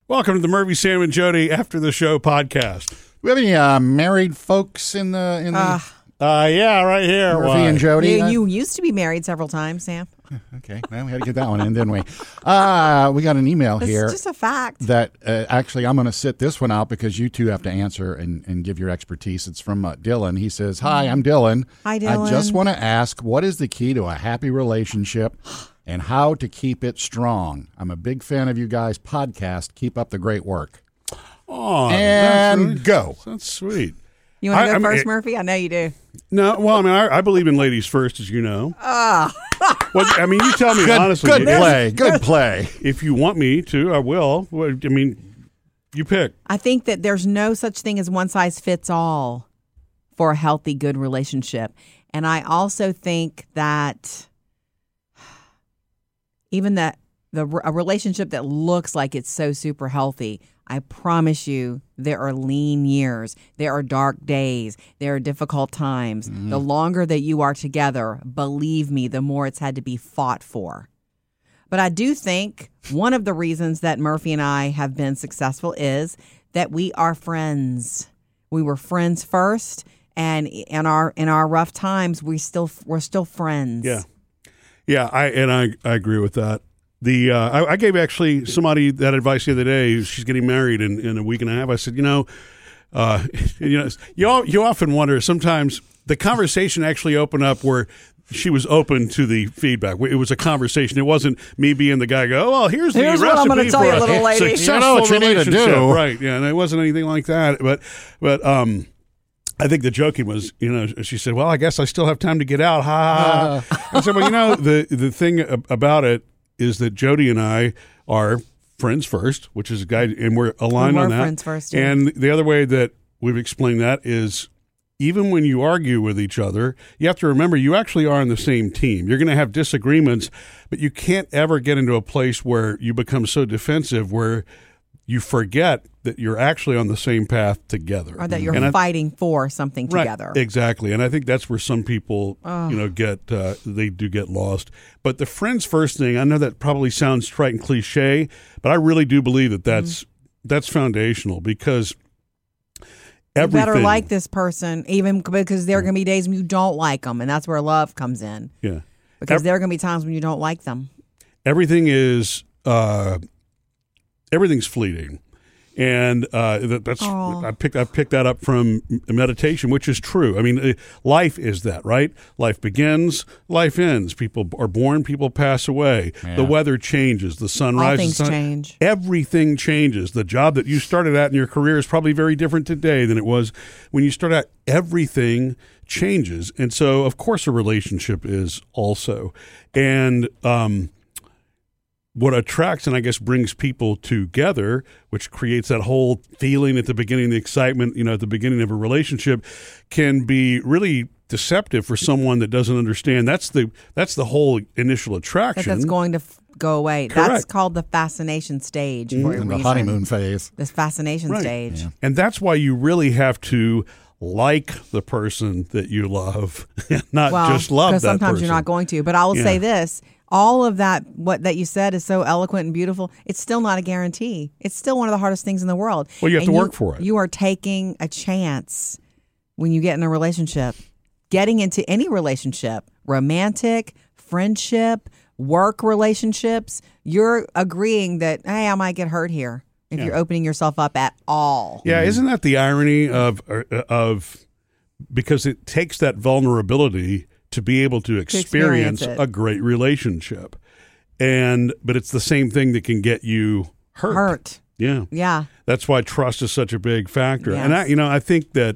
Welcome to the Murphy, Sam, and Jody After the Show podcast. Do we have any married folks in the Yeah, right here. Murphy and Jody? You used to be married several times, Sam. Okay, well, we had to get that one in, didn't we? We got an email here. It's just a fact. That actually, I'm going to sit this one out because you two have to answer and give your expertise. It's from Dylan. He says, "Hi, I'm Dylan. Hi, Dylan. I just want to ask, what is the key to a happy relationship and how to keep it strong? I'm a big fan of you guys' podcast. Keep up the great work." Oh, and go. That's sweet. You want to go first, Murphy? I know you do. No, well, I mean, I believe in ladies first, as you know. Well, I mean, you tell me honestly. Good play. If you want me to, I will. I mean, you pick. I think that there's no such thing as one size fits all for a healthy, good relationship. And I also think that even that a relationship that looks like it's so super healthy, I promise you there are lean years, there are dark days, there are difficult times. Mm-hmm. The longer that you are together, believe me, the more it's had to be fought for. But I do think one of the reasons that Murphy and I have been successful is that we are friends. We were friends first, and in our rough times, we're still friends. Yeah. I agree with that. I gave actually somebody that advice the other day. She's getting married in a week and a half. I said, you often wonder sometimes the conversation actually opened up where she was open to the feedback. It was a conversation. It wasn't me being the guy go, "Oh, well, here's the recipe what I'm going to tell for you, little lady. Successful what you need to do." Right? Yeah, and it wasn't anything like that. But I think the joking was, she said, "Well, I guess I still have time to get out." Ha ha. I said, "Well, the thing about it is that Jody and I are friends first, which is a guy, and we're aligned on that. Friends first, yeah. And the other way that we've explained that is even when you argue with each other, you have to remember you actually are on the same team. You're going to have disagreements, but you can't ever get into a place where you become so defensive where you forget that you're actually on the same path together. Or that you're fighting for something together. Right, exactly. And I think that's where some people, they do get lost. But the friends first thing, I know that probably sounds trite and cliche, but I really do believe that that's foundational because everything. You better like this person, even because there are going to be days when you don't like them, and that's where love comes in. Yeah. Because there are going to be times when you don't like them. Everything is... everything's fleeting, and that's I picked that up from meditation, which is true. I mean, life is that, right? Life begins, life ends. People are born, people pass away. Yeah. The weather changes, the sun rises. All things change. Everything changes. The job that you started at in your career is probably very different today than it was when you started out. Everything changes, and so of course a relationship is also, and what attracts and I guess brings people together, which creates that whole feeling at the beginning, the excitement, at the beginning of a relationship, can be really deceptive for someone that doesn't understand. That's the whole initial attraction. That's going to go away. Correct. That's called the fascination stage for a reason. The honeymoon phase. This fascination stage. Yeah. And that's why you really have to like the person that you love, not just love that person. Because sometimes you're not going to. But I will say this. All of that, what that you said is so eloquent and beautiful. It's still not a guarantee. It's still one of the hardest things in the world. Well, you have to work for it. You are taking a chance when you get in a relationship. Getting into any relationship, romantic, friendship, work relationships, you're agreeing that, hey, I might get hurt here if you're opening yourself up at all. Yeah, isn't that the irony of because it takes that vulnerability to be able to experience a great relationship. But it's the same thing that can get you hurt. Yeah. Yeah. That's why trust is such a big factor. Yes. And I think that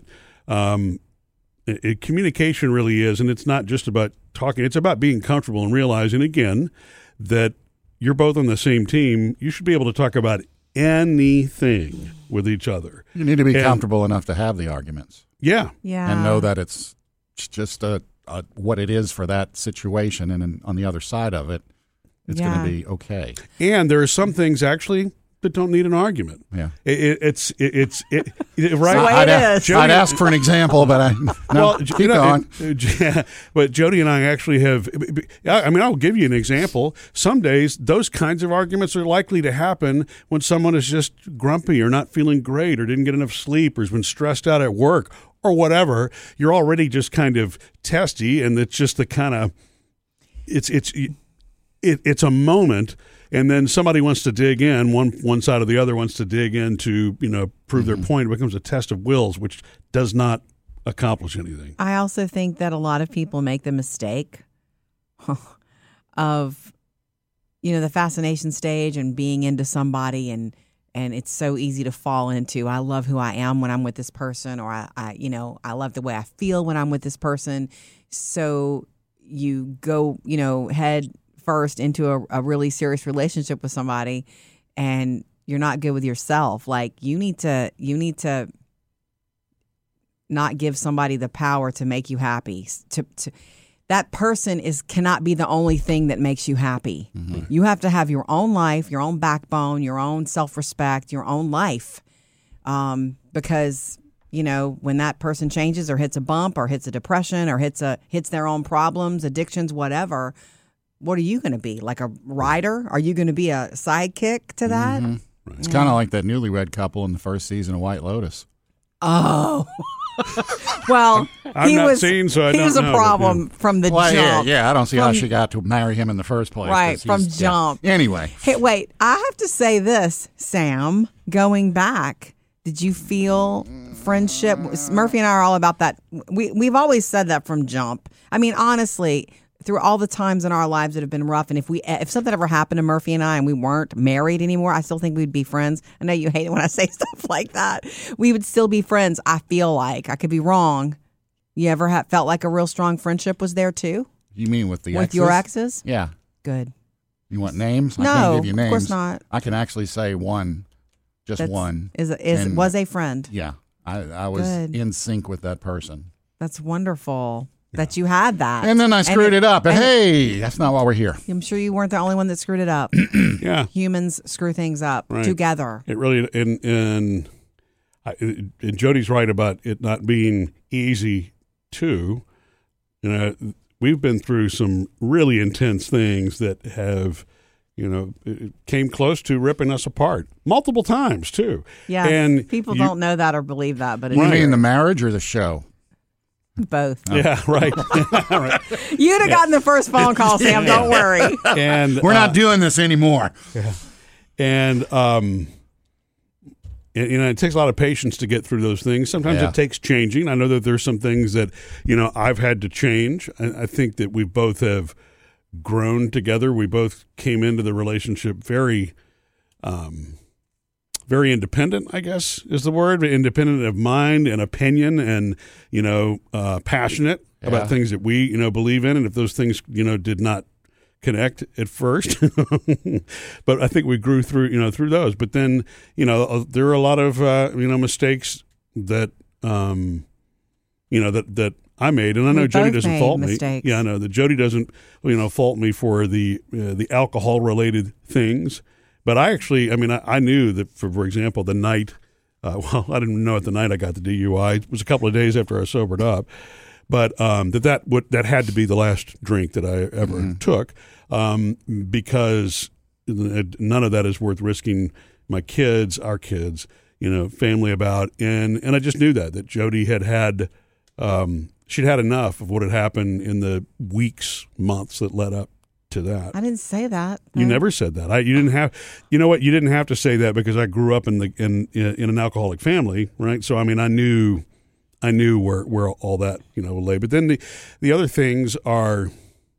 communication really is, and it's not just about talking, it's about being comfortable and realizing again that you're both on the same team. You should be able to talk about anything with each other. You need to be comfortable enough to have the arguments. Yeah. Yeah. And know that it's just what it is for that situation, and on the other side of it, it's going to be okay. And there are some things actually that don't need an argument. Yeah. It's right. It's the way it is. I'd ask for an example, but keep going. But Jody and I actually have. I mean, I'll give you an example. Some days, those kinds of arguments are likely to happen when someone is just grumpy or not feeling great or didn't get enough sleep or has been stressed out at work or whatever. You're already just kind of testy, and it's just the kind of it's a moment. And then somebody wants to dig in, one side or the other wants to dig in to, prove their point. It becomes a test of wills, which does not accomplish anything. I also think that a lot of people make the mistake of, the fascination stage and being into somebody, and it's so easy to fall into, I love who I am when I'm with this person, or I love the way I feel when I'm with this person. So you go, head first into a really serious relationship with somebody, and you're not good with yourself. Like you need to not give somebody the power to make you happy. That person cannot be the only thing that makes you happy. Mm-hmm. You have to have your own life, your own backbone, your own self-respect, your own life. Because when that person changes or hits a bump or hits a depression or hits their own problems, addictions, whatever, what are you going to be? Like a rider? Are you going to be a sidekick to that? Mm-hmm. Right. It's kind of like that newlywed couple in the first season of White Lotus. Oh. Well, he was a problem from the jump. Yeah, I don't see how she got to marry him in the first place. Right, from jump. Yeah. Anyway. Hey, wait, I have to say this, Sam, going back, did you feel friendship? Murphy and I are all about that. We've always said that from jump. I mean, honestly, through all the times in our lives that have been rough, and if something ever happened to Murphy and I and we weren't married anymore, I still think we'd be friends. I know you hate it when I say stuff like that. We would still be friends, I feel like. I could be wrong. You ever felt like a real strong friendship was there too? You mean with the exes? With your exes? Yeah. Good. You want names? No, I can't give you names. Of course not. I can actually say one. One. Was a friend. Yeah. I was in sync with that person. That's wonderful. That you had that. And then I screwed it up. Hey, that's not why we're here. I'm sure you weren't the only one that screwed it up. Yeah. Humans screw things up together. It really, and Jody's right about it not being easy too. We've been through some really intense things that have, came close to ripping us apart multiple times too. Yeah. And people don't know that or believe that, but you mean the marriage or the show? Both. Oh. Yeah, right. Right. You'd have gotten the first phone call, Sam. Don't worry. And we're not doing this anymore. Yeah. And it takes a lot of patience to get through those things. Sometimes it takes changing. I know that there's some things that I've had to change. I think that we both have grown together. We both came into the relationship very independent, I guess is the word, independent of mind and opinion and, passionate about things that we, believe in. And if those things, did not connect at first, but I think we grew through, through those. But then, there are a lot of, mistakes that, that I made. And I know Jody doesn't fault me. Yeah, I know that Jody doesn't, fault me for the alcohol related things. But I actually, I knew that, for example, the night, I didn't know at the night I got the DUI. It was a couple of days after I sobered up. But that had to be the last drink that I ever took, because none of that is worth risking my kids, our kids, family about. And I just knew that Jody had she'd had enough of what had happened in the weeks, months that led up to that. I didn't say that. You never said that. You didn't have. You know what? You didn't have to say that because I grew up in an alcoholic family, right? So I knew where all that lay. But then the other things are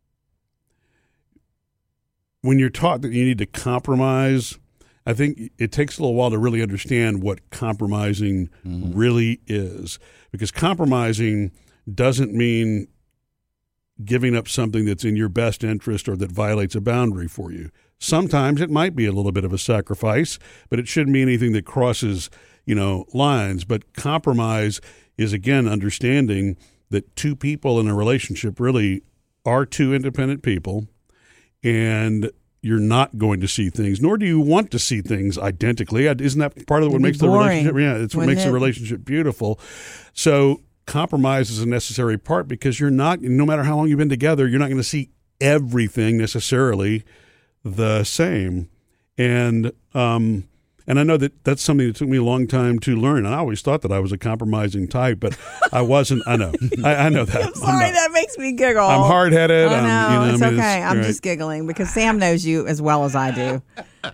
when you're taught that you need to compromise. I think it takes a little while to really understand what compromising really is, because compromising doesn't mean giving up something that's in your best interest or that violates a boundary for you. Sometimes it might be a little bit of a sacrifice, but it shouldn't be anything that crosses, lines. But compromise is, again, understanding that two people in a relationship really are two independent people, and you're not going to see things, nor do you want to see things identically. Isn't that part of what makes the relationship? Yeah, it's what makes the relationship beautiful. So compromise is a necessary part because you're not, no matter how long you've been together, you're not going to see everything necessarily the same. And I know that that's something that took me a long time to learn. And I always thought that I was a compromising type, but I wasn't. I know. I know that. I'm sorry, that makes me giggle. I'm hard-headed. I know. It's okay. I'm just giggling because Sam knows you as well as I do.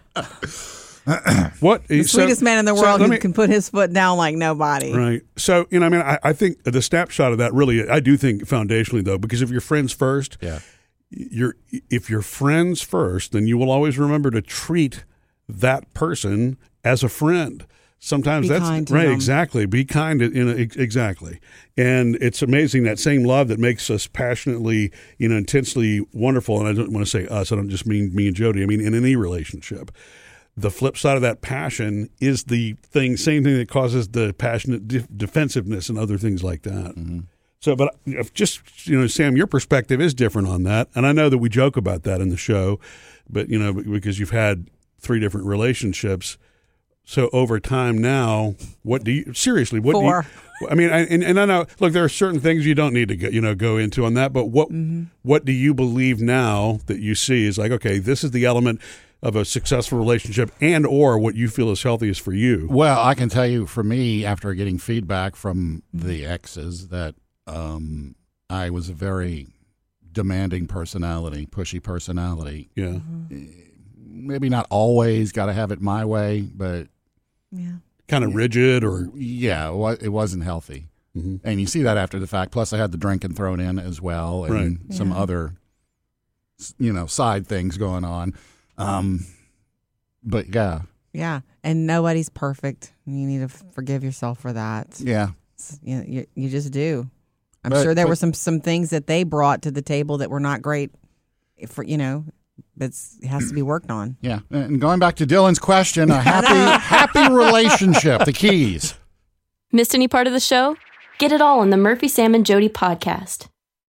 What? The sweetest man in the world who can put his foot down like nobody. Right. So, I think the snapshot of that really, I do think foundationally, though, because if you're friends first, if you're friends first, then you will always remember to treat that person as a friend. Sometimes that's right. Them. Exactly. Be kind. Exactly. And it's amazing that same love that makes us passionately, intensely wonderful. And I don't want to say us. I don't just mean me and Jody. I mean in any relationship. The flip side of that passion is the same thing that causes the passionate defensiveness and other things like that. Mm-hmm. So, but just, Sam, your perspective is different on that. And I know that we joke about that in the show, but, because you've had 3 different relationships. So over time now, what do you, 4. I mean, and I know, look, there are certain things you don't need to go into on that, but what do you believe now that you see is like, okay, this is the element of a successful relationship and or what you feel is healthiest for you? Well, I can tell you for me, after getting feedback from the exes, that I was a very demanding personality, pushy personality. Yeah. Maybe not always got to have it my way, but kind of rigid or it wasn't healthy. Mm-hmm. And you see that after the fact. Plus, I had the drinking thrown in as well, and some other, side things going on. But yeah, and nobody's perfect. You need to forgive yourself for that. Yeah, you just do. I'm sure there were some things that they brought to the table that were not great. But it has to be worked on. Yeah, and going back to Dylan's question, a happy relationship, the keys. Missed any part of the show? Get it all on the Murphy, Sam, and Jody podcast.